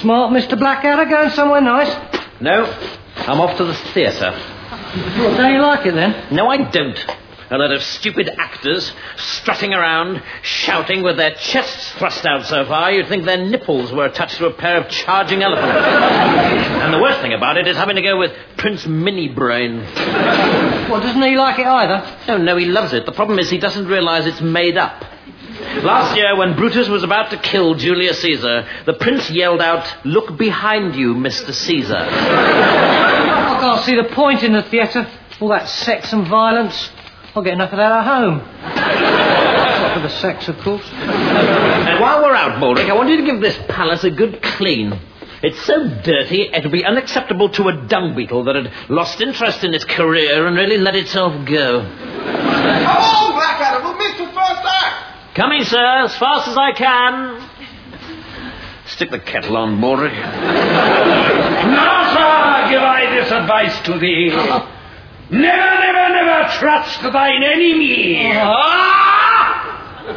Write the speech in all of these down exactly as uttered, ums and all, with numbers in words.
smart, Mister Blackadder? Going somewhere nice? No, I'm off to the theatre. Well, don't you like it, then? No, I don't. A lot of stupid actors strutting around, shouting with their chests thrust out so far, you'd think their nipples were attached to a pair of charging elephants. And the worst thing about it is having to go with Prince Mini-Brain. Well, doesn't he like it either? Oh, no, he loves it. The problem is he doesn't realise it's made up. Last year, when Brutus was about to kill Julius Caesar, the prince yelled out, "Look behind you, Mister Caesar." I can't see the point in the theatre. All that sex and violence. I'll get enough of that at home. Not for the sex, of course. And while we're out, Baldrick, I want you to give this palace a good clean. It's so dirty, it'd be unacceptable to a dung beetle that had lost interest in its career and really let itself go. Come on, Blackadder, we'll miss the first act. Coming, sir, as fast as I can. Stick the kettle on, Baldrick. Now, sir, give I this advice to thee. Never, never, never trust thine enemy. Ah!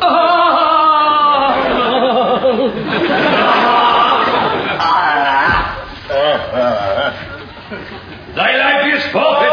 Oh. Thy life is forfeit.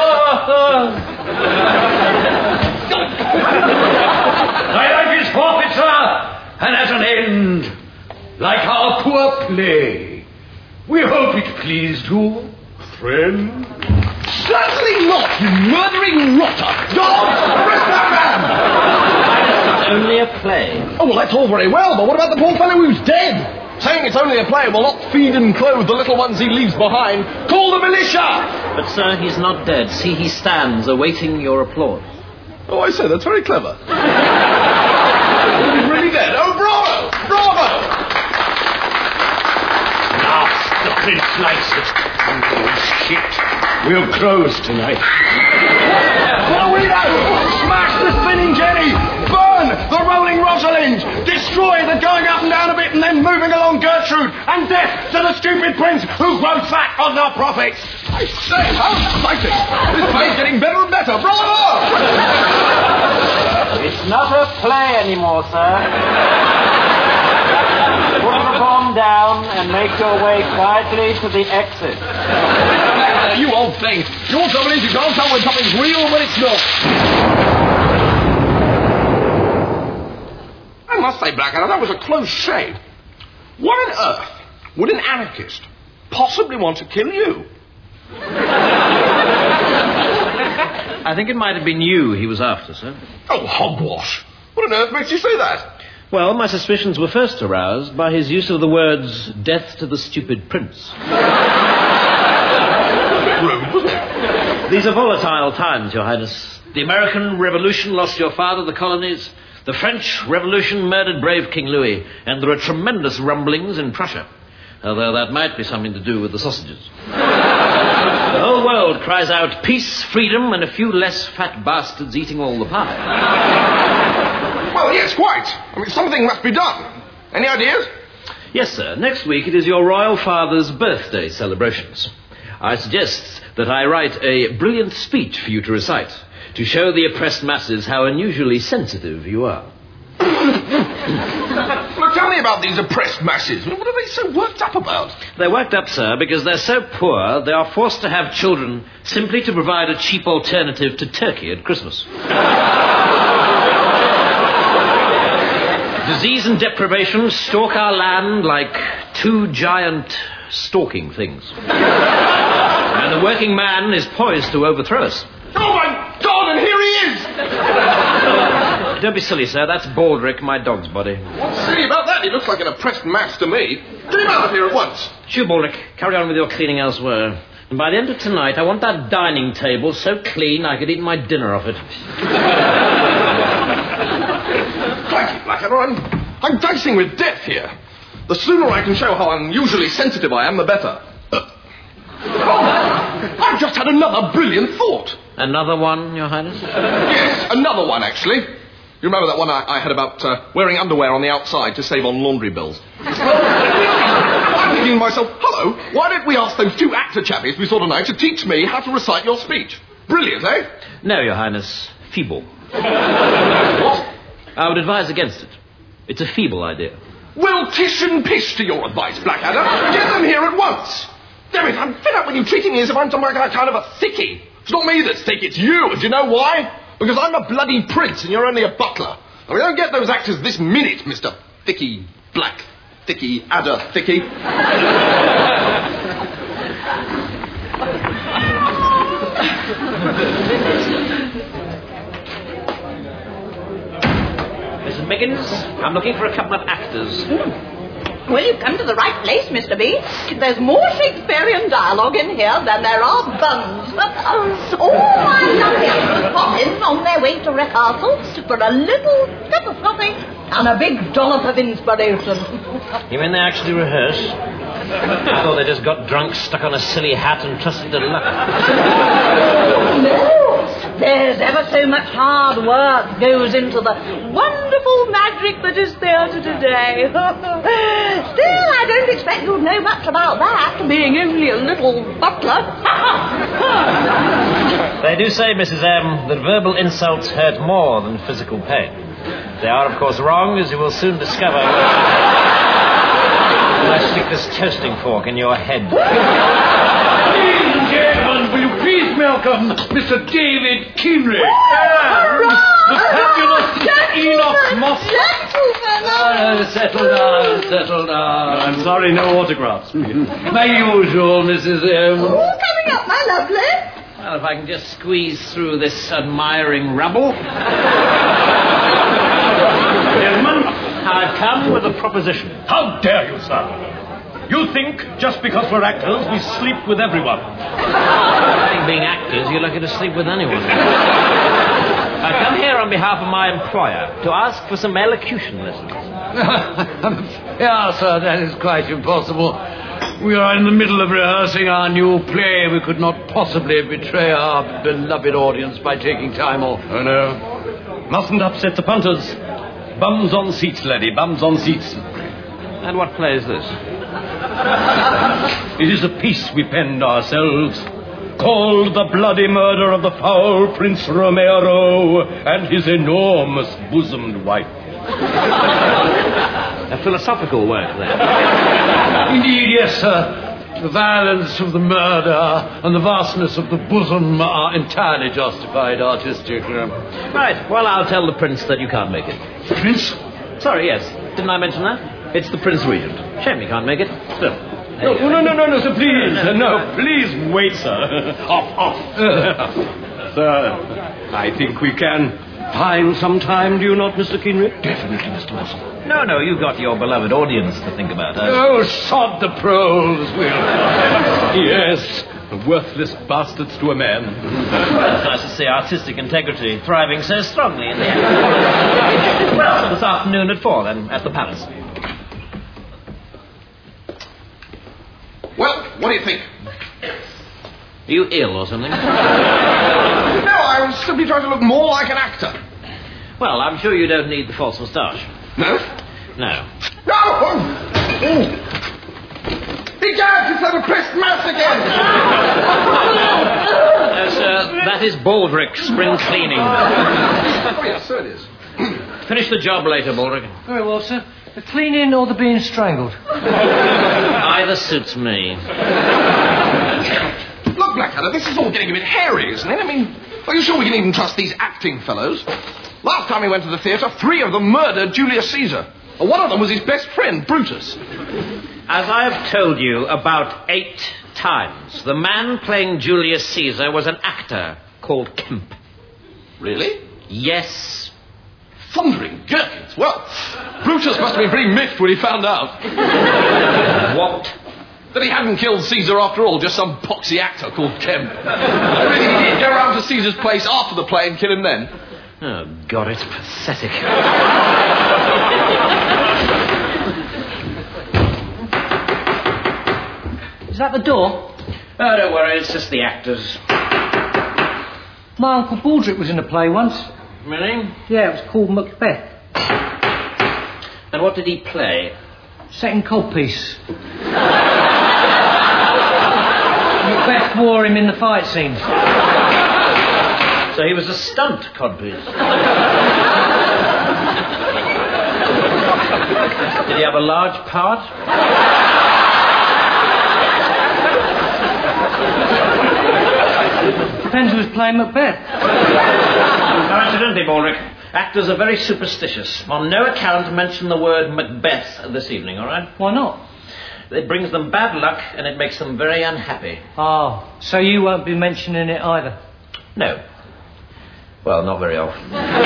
Thy life is forfeit, sir, and at an end, like our poor play. We hope it pleased you, friend. Certainly not, you murdering rotter! Dogs, arrest that man! It's only a play. Oh, well, that's all very well, but what about the poor fellow who's dead? Saying it's only a play will not feed and clothe the little ones he leaves behind. Call the militia! But, sir, he's not dead. See, he stands awaiting your applause. Oh, I say, that's very clever. He's really dead. Oh, bravo! Bravo! Now, the prince likes it. Oh, shit. We'll close tonight. What do we know? Smash the spinning jenny! Burn the rolling Rosalind! Destroy the going up and down a bit and then moving along Gertrude! And death to the stupid prince who grows fat on the profits! I say, how exciting! This play's getting better and better! Bravo! It's not a play anymore, sir. Put the bomb down and make your way quietly to the exit. You old thing. Your trouble is you can't tell when something's real and when it's not. I must say, Blackadder, that was a close shave. Why on earth would an anarchist possibly want to kill you? I think it might have been you he was after, sir. Oh, hogwash. What on earth makes you say that? Well, my suspicions were first aroused by his use of the words, "death to the stupid prince." Rude, wasn't it? These are volatile times, Your Highness. The American Revolution lost your father, the colonies. The French Revolution murdered brave King Louis. And there are tremendous rumblings in Prussia. Although that might be something to do with the sausages. The whole world cries out peace, freedom, and a few less fat bastards eating all the pie. Well, yes, quite. I mean, something must be done. Any ideas? Yes, sir. Next week it is your royal father's birthday celebrations. I suggest that I write a brilliant speech for you to recite, to show the oppressed masses how unusually sensitive you are. Well, tell me about these oppressed masses. What are they so worked up about? They're worked up, sir, because they're so poor they are forced to have children simply to provide a cheap alternative to turkey at Christmas. Disease and deprivation stalk our land like two giant stalking things. And the working man is poised to overthrow us. Oh, my God, and here he is! Don't be silly, sir. That's Baldrick, my dog's body. What's silly about that? He looks like an oppressed mass to me. Get him out of here at once. Shoo, Baldrick. Carry on with your cleaning elsewhere. And by the end of tonight, I want that dining table so clean I could eat my dinner off it. Crikey, Blackadder, I'm, I'm dicing with death here. The sooner I can show how unusually sensitive I am, the better. Uh, oh, I've just had another brilliant thought. Another one, Your Highness? Yes, another one, actually. You remember that one I, I had about uh, wearing underwear on the outside to save on laundry bills? I'm thinking to myself, hello, why don't we ask those two actor chappies we saw tonight to teach me how to recite your speech? Brilliant, eh? No, Your Highness. Feeble. What? I would advise against it. It's a feeble idea. Well, tish and pish to your advice, Blackadder. Get them here at once. Damn it, I'm fed up with you treating me as if I'm some kind of a thickie. It's not me that's thick, it's you. And do you know why? Because I'm a bloody prince and you're only a butler. And we don't get those actors this minute, Mister Thicky Black Thicky Adder Thicky. Missus Miggins, I'm looking for a couple of actors. Mm. Well, you've come to the right place, Mister B. There's more Shakespearean dialogue in here than there are buns. Oh, my lovely actors pop in on their way to rehearsal for a little sip of coffee and a big dollop of inspiration. You mean they actually rehearse? I thought they just got drunk, stuck on a silly hat and trusted to luck. No. There's ever so much hard work goes into the wonderful magic that is theatre today. Still, I don't expect you'd know much about that, being only a little butler. They do say, Missus M, that verbal insults hurt more than physical pain. They are, of course, wrong, as you will soon discover when I stick this toasting fork in your head. Ladies and gentlemen, will you please welcome Mister David Kinley and the fabulous Enoch Moss. Oh, settle down, settle down. I'm sorry, no autographs. My usual, Missus M. Oh, coming up, my lovely. Well, if I can just squeeze through this admiring rabble. Gentlemen, I've come with a proposition. how dare you, sir? You think just because we're actors, we sleep with everyone. I think being actors, you're lucky to sleep with anyone. I come here on behalf of my employer to ask for some elocution lessons. Yeah, sir, that is quite impossible. We are in the middle of rehearsing our new play. We could not possibly betray our beloved audience by taking time off. Oh, no. Mustn't upset the punters. Bums on seats, laddie, bums on seats. And what play is this? It is a piece we penned ourselves, called The Bloody Murder of the Foul Prince Romero and His Enormous Bosomed Wife. A philosophical work, then. Indeed, yes, sir. The violence of the murder and the vastness of the bosom are entirely justified artistically. Right, well, I'll tell the prince that you can't make it. Prince? Sorry, yes. Didn't I mention that? It's the Prince Regent. Shame you can't make it. Still. No, no, no, no, no, sir, please. No, no, please wait, sir. Off, off. Sir, I think we can find some time, do you not, Mister Kinley? Definitely, Mister Watson. No, no, you've got your beloved audience to think about. Huh? Oh, sod the proles, Will. Yes, worthless bastards to a man. It's nice to see artistic integrity thriving so strongly in the act. Well, so this afternoon at four, then, at the Palace. Well, what do you think? Are you ill or something? No, I was simply trying to look more like an actor. Well, I'm sure you don't need the false moustache. No? No. No! Oh. Oh. Egad, it's that oppressed mouse again! No, sir, that is Baldrick spring cleaning. Oh, yes, so it is. Finish the job later, Baldrick. Very well, sir. The cleaning or the being strangled? Either suits me. Look, Blackadder, this is all getting a bit hairy, isn't it? I mean, are you sure we can even trust these acting fellows? Last time we went to the theatre, three of them murdered Julius Caesar. And one of them was his best friend, Brutus. As I have told you about eight times, the man playing Julius Caesar was an actor called Kemp. Really? Yes. Thundering gherkins. Well, Brutus must have been pretty miffed when he found out. What? That he hadn't killed Caesar after all, just some poxy actor called Kemp. I really think he did go round to Caesar's place after the play and kill him then. Oh, God, it's pathetic. Is that the door? Oh, don't worry, it's just the actors. My Uncle Baldrick was in a play once. Really? Yeah, it was called Macbeth. And what did he play? Second codpiece. Macbeth wore him in the fight scenes. So he was a stunt codpiece. Did he have a large part? Depends who was playing Macbeth. Now, incidentally, Baldric, actors are very superstitious. On no account mention the word Macbeth this evening, all right? Why not? It brings them bad luck and it makes them very unhappy. Oh, so you won't be mentioning it either? No. Well, not very often.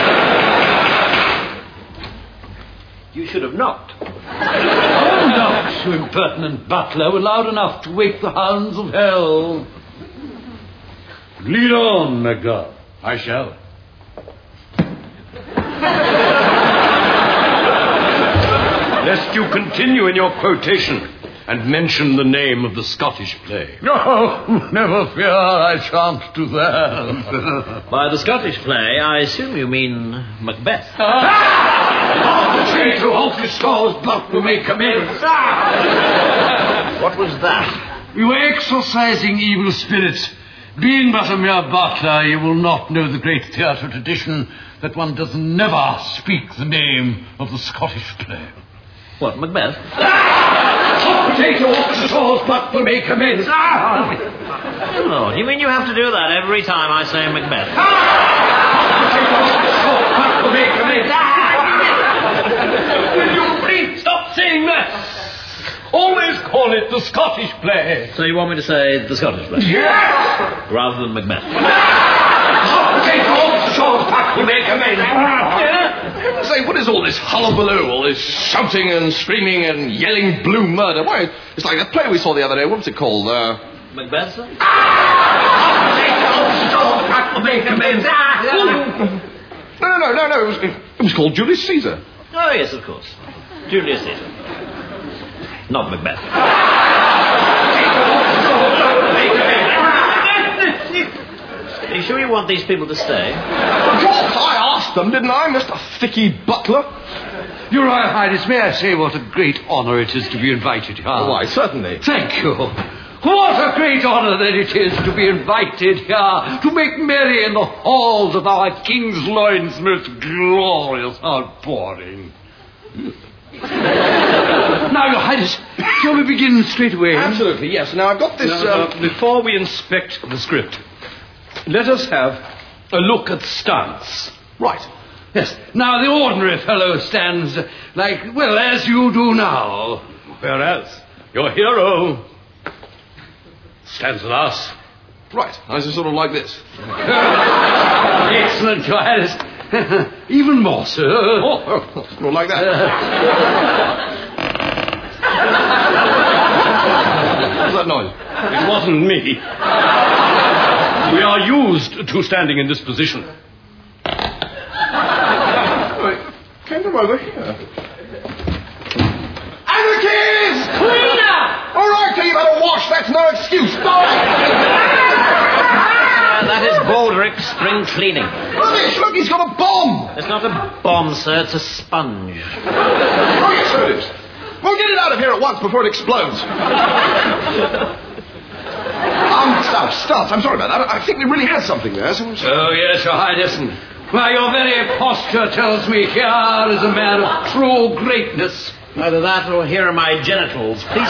You should have knocked. Oh, not, you impertinent butler. We're loud enough to wake the hounds of hell. Lead on, Macduff. I shall. Lest you continue in your quotation and mention the name of the Scottish play. No, never fear, I shan't do that. By the Scottish play, I assume you mean Macbeth. Say to halt his stalls, but we may commence. What was that? We were exorcising evil spirits. Being but a mere butler, you will not know the great theatre tradition that one does never speak the name of the Scottish play. What, Macbeth? Hot potato off the stalls, but we may commence. Oh, do you mean you have to do that every time I say Macbeth? Hot potato off the stalls, but we may commence. Will you please stop saying that? Always call it the Scottish play. So you want me to say the Scottish play? Yes! Rather than Macbeth? Hot potato off the stalls, but we may commence. Say, what is all this hullabaloo, all this shouting and screaming and yelling blue murder? Why, it's like that play we saw the other day. What was it called? Uh... Macbeth, sir? No, no, no, no, no. It was, it was called Julius Caesar. Oh, yes, of course. Julius Caesar. Not Macbeth. Are you sure you want these people to stay? I asked them, didn't I, Mister Thicky Butler? Your Royal Highness, may I say what a great honour it is to be invited here? Oh, why, certainly. Thank you. What a great honour that it is to be invited here to make merry in the halls of our King's Loin's most glorious outpouring. Now, Your Highness, shall we begin straight away? Absolutely, yes. Now, I've got this... Now, uh, uh, before we inspect the script, let us have a look at stance. Right. Yes. Now, the ordinary fellow stands like, well, as you do now. Whereas your hero stands thus. Right. I was sort of like this. Excellent, Your Highness. Even more, sir. Oh, sort of like that. What was that noise? It wasn't me. We are used to standing in this position. Wait, came from over here. Anarchies! Cleaner! All right, so you better wash. That's no excuse. Stop! That is Baldric spring cleaning. Rubbish! Look, he's got a bomb! It's not a bomb, sir. It's a sponge. Oh, yes, so it is. We'll get it out of here at once before it explodes. um, stop, stop. I'm sorry about that. I think we really had something there. So... Oh, yes, Your Highness. Why, your very posture tells me here is a man of true greatness. Either that or here are my genitals. Please.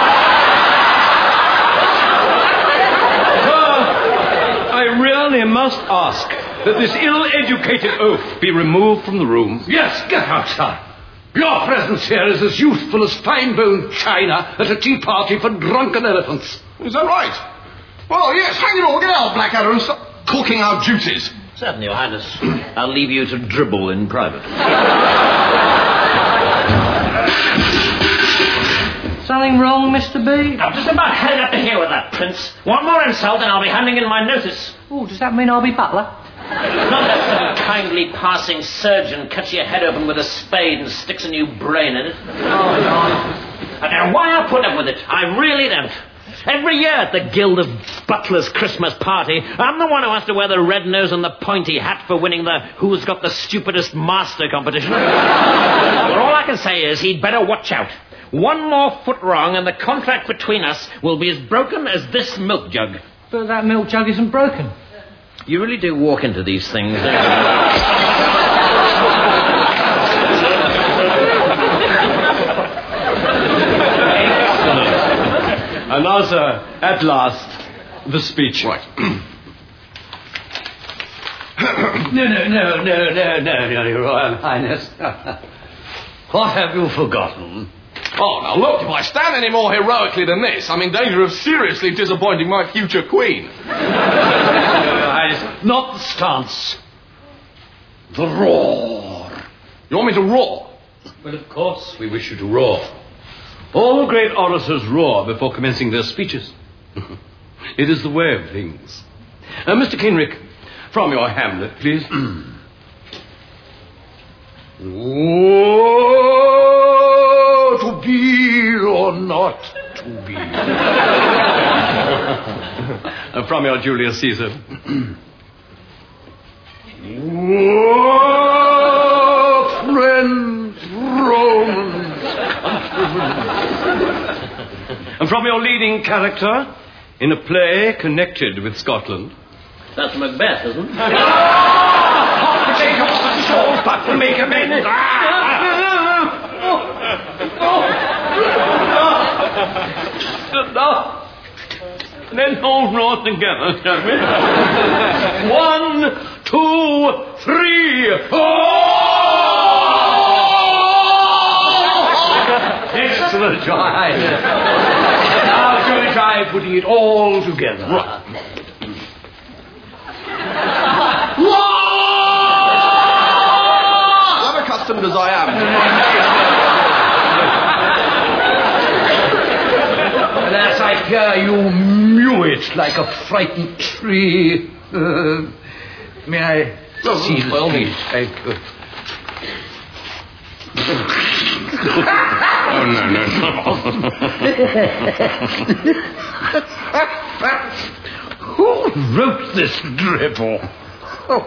I really must ask that this ill-educated oaf be removed from the room. Yes, get out, sir. Your presence here is as useful as fine-boned china at a tea party for drunken elephants. Is that right? Well, yes, hang it all. Get out, Blackadder, and stop cooking our duties. Certainly, Your Highness. I'll leave you to dribble in private. Something wrong, Mister B? I'm just about headed up to here with that, Prince. One more insult and I'll be handing in my notice. Oh, does that mean I'll be butler? Not that some kindly passing surgeon cuts your head open with a spade and sticks a new brain in it. Oh, no. I don't know why I put up with it. I really don't. Every year at the Guild of Butlers Christmas party, I'm the one who has to wear the red nose and the pointy hat for winning the Who's Got the Stupidest Master competition. But all I can say is he'd better watch out. One more foot wrong and the contract between us will be as broken as this milk jug. But that milk jug isn't broken. You really do walk into these things, don't you? now, sir, at last, the speech. Right. No, no, no, no, no, no, no, Your Royal Highness. What have you forgotten? Oh, now look, if I stand any more heroically than this, I'm in danger of seriously disappointing my future queen. Your Royal Highness, not the stance. The roar. You want me to roar? Well, of course, we wish you to roar. All great orators roar before commencing their speeches. It is the way of things. Uh, Mister Kenrick, from your Hamlet, please. Oh, to be or not to be. uh, from your Julius Caesar. Oh, friends, Romans, countrymen. And from your leading character in a play connected with Scotland. That's Macbeth, isn't it? Take off the sword, but to make amends. No. Then hold north together, shall we? One, two, three. Oh! Excellent, Your Highness. Now, shall we try putting it all together? Right. Unaccustomed as I am. And as I hear you mew it like a frightened tree. Uh, may I see the speech? Thank you. Oh, no, no, no. Who wrote this dribble? Oh.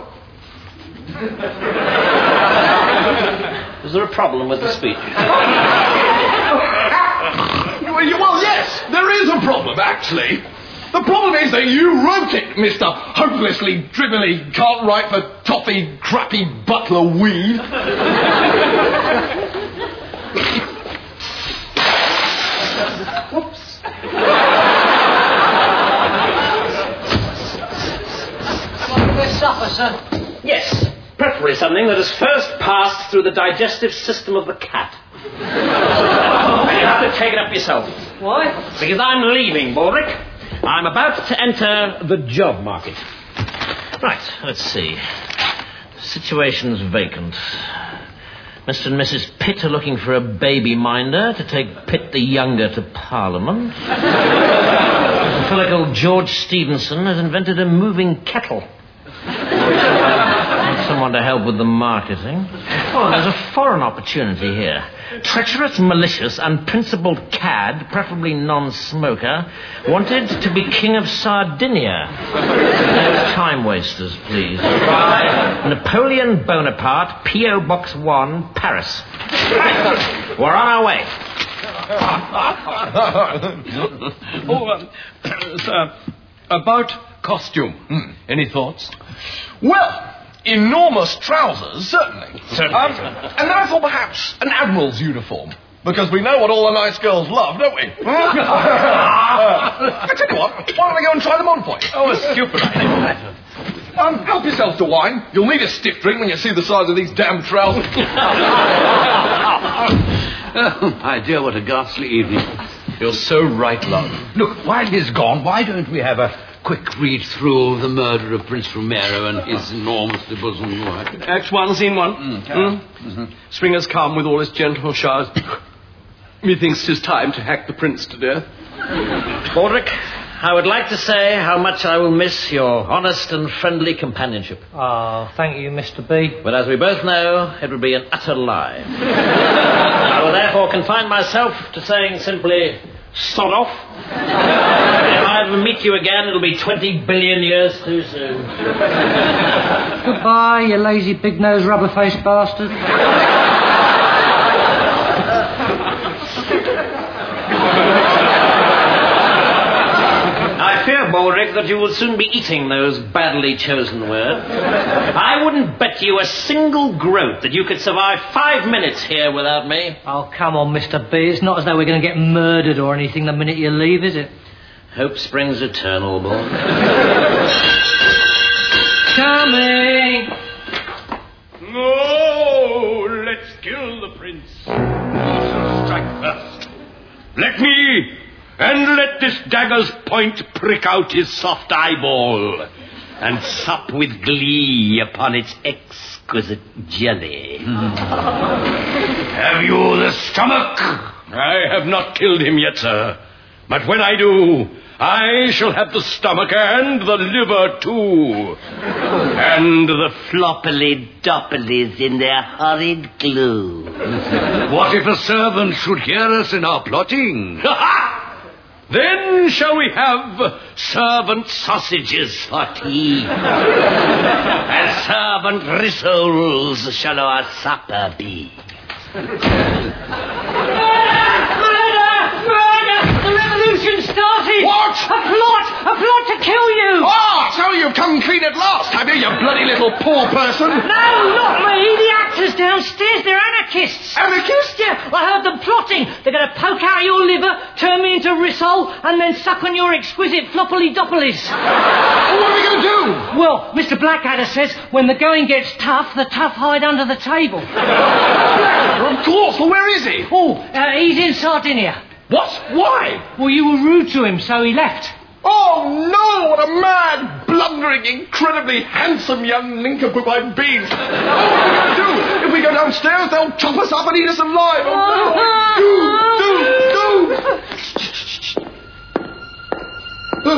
Is there a problem with the speech? Well, yes, there is a problem, actually. The problem is that you wrote it, Mister Hopelessly Dribbly, can't write for toffee, crappy butler weed. Whoops. Supper, sir. Yes, preferably something that has first passed through the digestive system of the cat. And you have to take it up yourself. Why? Because I'm leaving, Baldric. I'm about to enter the job market. Right, let's see. The situation's vacant. Mister and Missus Pitt are looking for a baby minder to take Pitt the Younger to Parliament. A fellow called George Stevenson has invented a moving kettle. Need someone to help with the marketing. Oh, there's a foreign opportunity here. Treacherous, malicious, unprincipled cad, preferably non-smoker, wanted to be king of Sardinia. No time wasters, please. By Napoleon Bonaparte, P O Box one, Paris. Right. We're on our way. oh, um, sir, about costume. Hmm. Any thoughts? Well, enormous trousers, certainly. Certainly. Um, and then I thought perhaps an admiral's uniform. Because we know what all the nice girls love, don't we? uh, I tell you what, why don't I go and try them on for you? Oh, a stupid idea. Um, help yourself to wine. You'll need a stiff drink when you see the size of these damn trousers. Oh, my dear, what a ghastly evening. You're so right, love. Look, while he's gone, why don't we have a quick read through of the murder of Prince Romero and his enormously bosom wife? Act one, scene one. Mm, mm? Mm-hmm. Spring has come with all its gentle showers. Methinks 'tis time to hack the prince to death. Baldric, I would like to say how much I will miss your honest and friendly companionship. Oh, thank you, Mister B. But as we both know, it would be an utter lie. I will therefore confine myself to saying simply, sod off. If I ever meet you again, it'll be twenty billion years too soon. Goodbye, you lazy big-nosed rubber-faced bastard. I fear, Baldric, that you will soon be eating those badly chosen words. I wouldn't bet you a single groat that you could survive five minutes here without me. Oh, come on, Mister B. It's not as though we're going to get murdered or anything the minute you leave, is it? Hope springs eternal, boy. Coming! No, let's kill the prince. Who shall strike first? Let me, and let this dagger's point prick out his soft eyeball, and sup with glee upon its exquisite jelly. Have you the stomach? I have not killed him yet, sir. But when I do, I shall have the stomach and the liver, too. And the floppily doppilies in their horrid glue. What if a servant should hear us in our plotting? Then shall we have servant sausages for tea. And servant rissoles shall our supper be. Started! What? A plot! A plot to kill you! Oh, so you've come clean at last, have you, you bloody little poor person? No, not me! The actors downstairs, they're anarchists! Anarchists? Yeah, I heard them plotting. They're going to poke out your liver, turn me into rissole, and then suck on your exquisite floppily doppilies. Well, what are we going to do? Well, Mister Blackadder says when the going gets tough, the tough hide under the table. Blackadder, of course. Well, where is he? Oh, uh, he's in Sardinia. What? Why? Well, you were rude to him, so he left. Oh, no, what a mad, blundering, incredibly handsome young nincompoop I've been. Oh, what are we going to do? If we go downstairs, they'll chop us up and eat us alive. Oh, no. Do,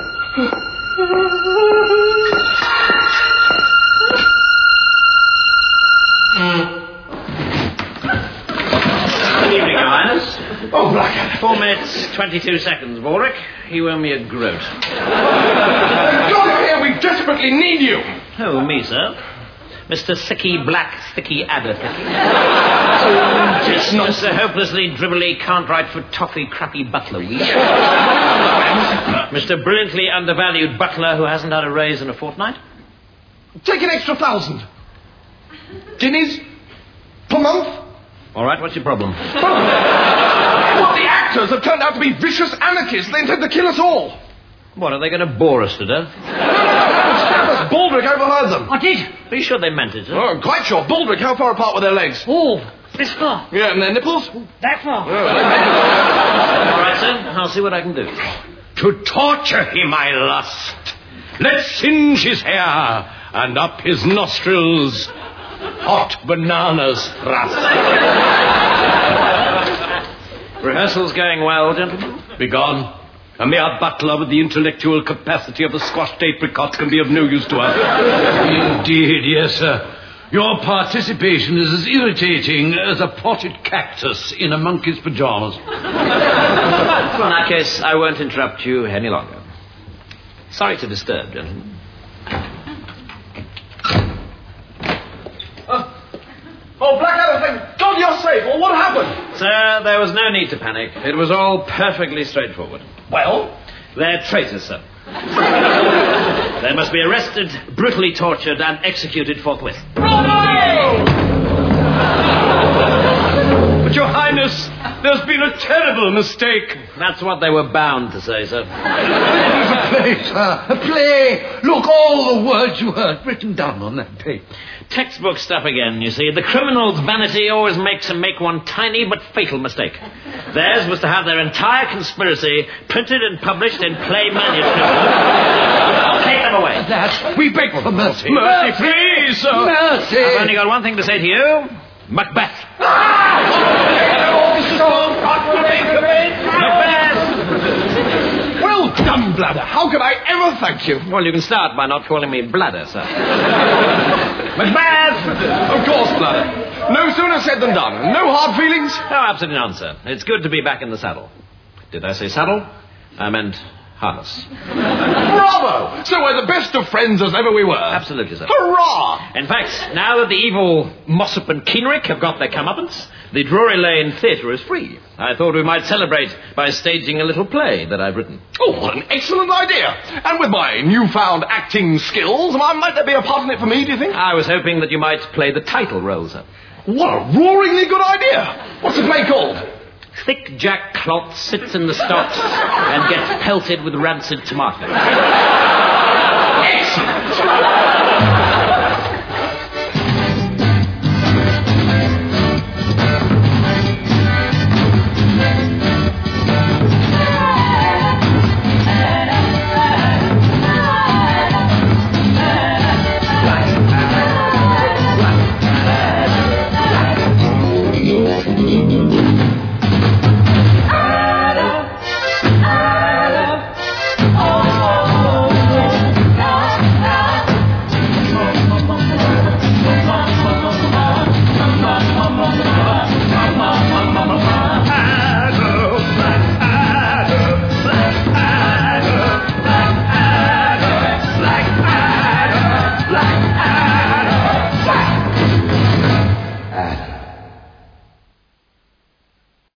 Good evening, Your Highness. Oh, Blackadder. Four minutes, twenty-two seconds, Baldric. You owe me a groat. God, here, we desperately need you. Oh, me, sir. Mister Sicky Black Sticky Adder Thicky. It's not Mister Hopelessly Dribbly Can't Write for Toffee Crappy Butler Week. Mister Brilliantly Undervalued Butler who hasn't had a raise in a fortnight. Take an extra thousand. Guineas? Per month? All right, what's your problem? Well, the actors have turned out to be vicious anarchists. They intend to kill us all. What, are they going to bore us to death? Staffers, Baldric overheard them. I did. Are you sure they meant it, sir? Oh, I'm quite sure. Baldric, how far apart were their legs? Oh, this far. Yeah, and their nipples? That far. All right, sir. I'll see what I can do. To torture him I lust. Let's singe his hair and up his nostrils hot bananas thrust. Rehearsal's going well, gentlemen. Begone. A mere butler with the intellectual capacity of a squashed apricot can be of no use to us. Indeed, yes, sir. Your participation is as irritating as a potted cactus in a monkey's pajamas. Well, in that case, I won't interrupt you any longer. Sorry to disturb, gentlemen. Uh, oh, Blackadder, thank God you're safe. Well, what happened? Sir, there was no need to panic. It was all perfectly straightforward. Well? They're traitors, sir. They must be arrested, brutally tortured, and executed forthwith. But, Your Highness, there's been a terrible mistake. That's what they were bound to say, sir. It was a play, sir. A play. Look, all the words you heard written down on that paper. Textbook stuff again, you see. The criminal's vanity always makes him make one tiny but fatal mistake. Theirs was to have their entire conspiracy printed and published in play manuscript. Take them away. That, we beg for mercy. Mercy, please, sir. Mercy. I've only got one thing to say to you. Macbeth. Macbeth! Well done, Bladder. How could I ever thank you? Well, you can start by not calling me Bladder, sir. Macbeth! Of course, Bladder. No sooner said than done. No hard feelings? No, absolutely none, sir. It's good to be back in the saddle. Did I say saddle? I meant harness. Bravo! So we're the best of friends as ever we were. Absolutely, sir. Hurrah! In fact, now that the evil Mossop and Keenrick have got their comeuppance, the Drury Lane Theatre is free. I thought we might celebrate by staging a little play that I've written. Oh, what an excellent idea. And with my newfound acting skills, might there be a part in it for me, do you think? I was hoping that you might play the title role, sir. What a roaringly good idea. What's the play called? Thick Jack Cloth sits in the stocks and gets pelted with rancid tomatoes.